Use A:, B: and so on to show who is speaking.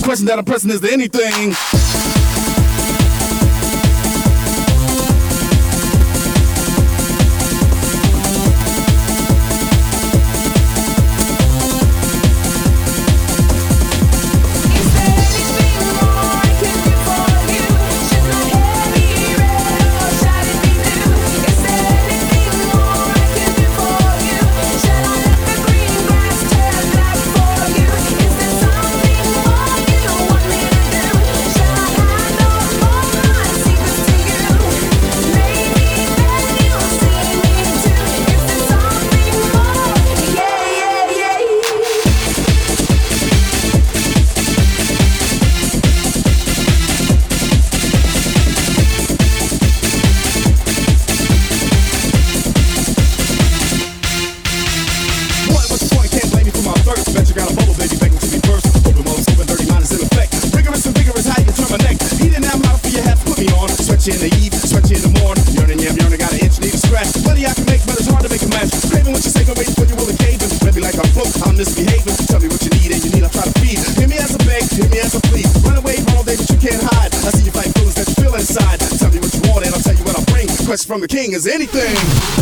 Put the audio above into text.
A: question that I'm pressing, is there anything? Bet you got a bubble, baby, begging to be first. Open mouth, open dirty mind is in effect. Rigorous and vigorous, how you turn my neck. Heating that mouth for your hat, put me on. Sweat you in the eve, sweat you in the morning. Yearning, yeah, I'm yearning, got an itch, need a scratch. Money I can make, but it's hard to make a match. Craving what you say, waiting for you will cave in. Maybe like I'm broke, I'm misbehaving. Tell me what you need, and you need, I try to feed. Hear me as a beg, hear me as a plea. Run away all day, but you can't hide. I see you fight feelings that you feel inside. Tell me what you want, and I'll tell you what I bring. Question from the king is anything.